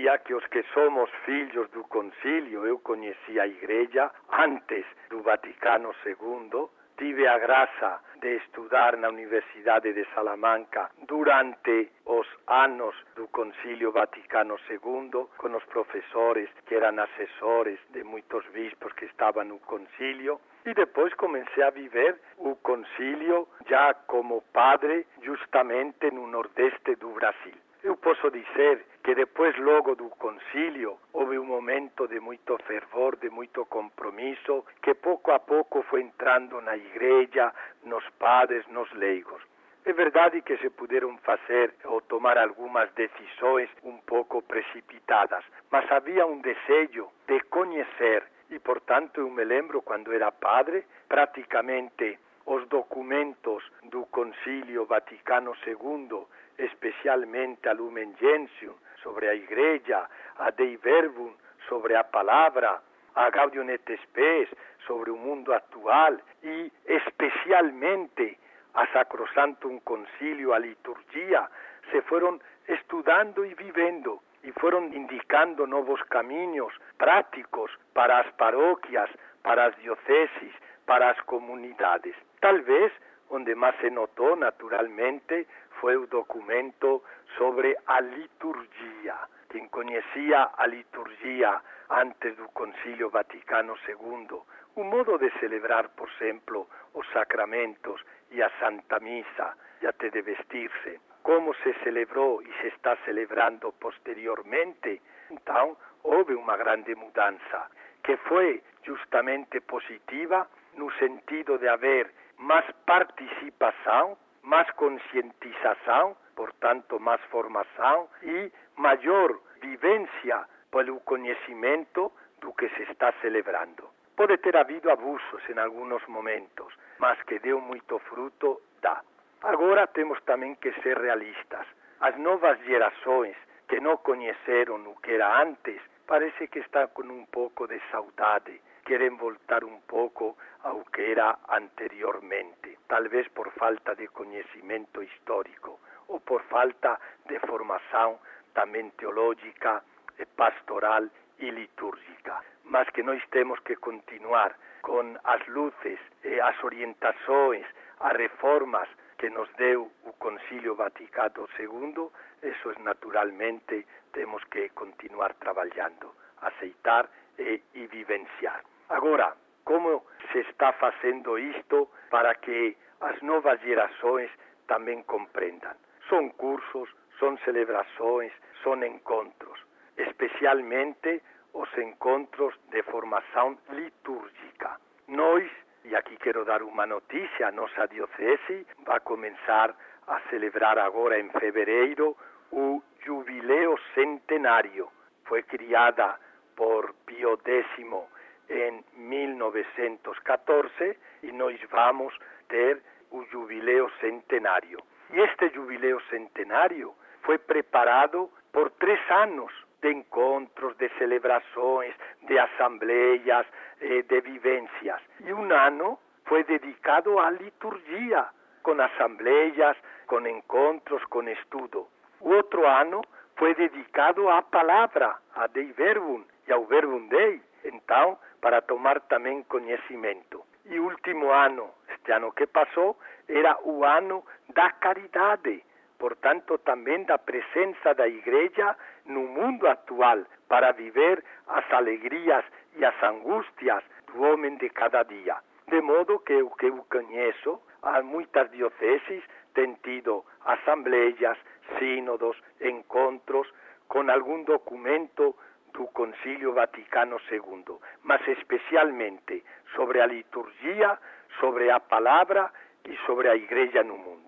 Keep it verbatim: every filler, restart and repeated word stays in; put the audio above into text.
diria que os que somos filhos do concílio, eu conheci a igreja antes do Vaticano segundo, tive a graça de estudar na Universidade de Salamanca durante os anos do Concílio Vaticano segundo, com os professores que eram assessores de muitos bispos que estavam no concílio, e depois comecei a viver o concílio já como padre justamente no nordeste do Brasil. Eu posso dizer que depois, logo do concílio, houve um momento de muito fervor, de muito compromisso, que pouco a pouco foi entrando na igreja, nos padres, nos leigos. É verdade que se puderam fazer ou tomar algumas decisões um pouco precipitadas, mas havia um desejo de conhecer, e portanto eu me lembro quando era padre, praticamente os documentos do Concílio Vaticano segundo, especialmente a Lumen Gentium, sobre a Igreja, a Dei Verbum, sobre a Palavra, a Gaudium et Spes, sobre o mundo atual, e especialmente a Sacrosanctum Concilio, a liturgia, se foram estudando e vivendo, e foram indicando novos caminhos práticos para as paróquias, para as dioceses, para as comunidades. Talvez, onde mais se notou naturalmente, foi o documento sobre a liturgia. Quem conhecia a liturgia antes do Concílio Vaticano segundo, o modo de celebrar, por exemplo, os sacramentos e a Santa Missa, e até de vestir-se, como se celebrou e se está celebrando posteriormente, então houve uma grande mudança, que foi justamente positiva no sentido de haver mais participação, mais conscientização, portanto mais formação e maior vivência pelo conhecimento do que se está celebrando. Pode ter havido abusos em alguns momentos, mas que deu muito fruto, dá. Agora temos também que ser realistas. As novas gerações que não conheceram o que era antes, parece que estão com um pouco de saudade, querem voltar um pouco ao que era anteriormente, talvez por falta de conhecimento histórico ou por falta de formação também teológica, pastoral e litúrgica. Mas que nós temos que continuar com as luzes, as orientações, as reformas que nos deu o Concílio Vaticano segundo, isso é naturalmente temos que continuar trabalhando, aceitar e, e vivenciar. Agora, como se está fazendo isto para que as novas gerações também compreendam? São cursos, são celebrações, são encontros, especialmente os encontros de formação litúrgica. Nós, e aqui quero dar uma notícia, a nossa diocese vai começar a celebrar agora em fevereiro o Jubileu Centenário. Foi criada por Pio décimo em mil novecentos e quatorze e nós vamos ter o Jubileu Centenário. E este Jubileu Centenário foi preparado por três anos de encontros, de celebrações, de assembleias, de vivências. E um ano foi dedicado à liturgia, com assembleias, com encontros, com estudo. O outro ano foi dedicado à palavra, a Dei Verbum e ao Verbum Dei, então, para tomar também conhecimento. E o último ano, este ano que passou, era o ano da caridade, portanto, também da presença da Igreja no mundo atual, para viver as alegrias e as angústias do homem de cada dia. De modo que o que eu conheço, há muitas dioceses têm tido assembleias, sínodos, encontros, com algum documento do Concílio Vaticano segundo, mas especialmente sobre a liturgia, sobre a palavra e sobre a Igreja no mundo.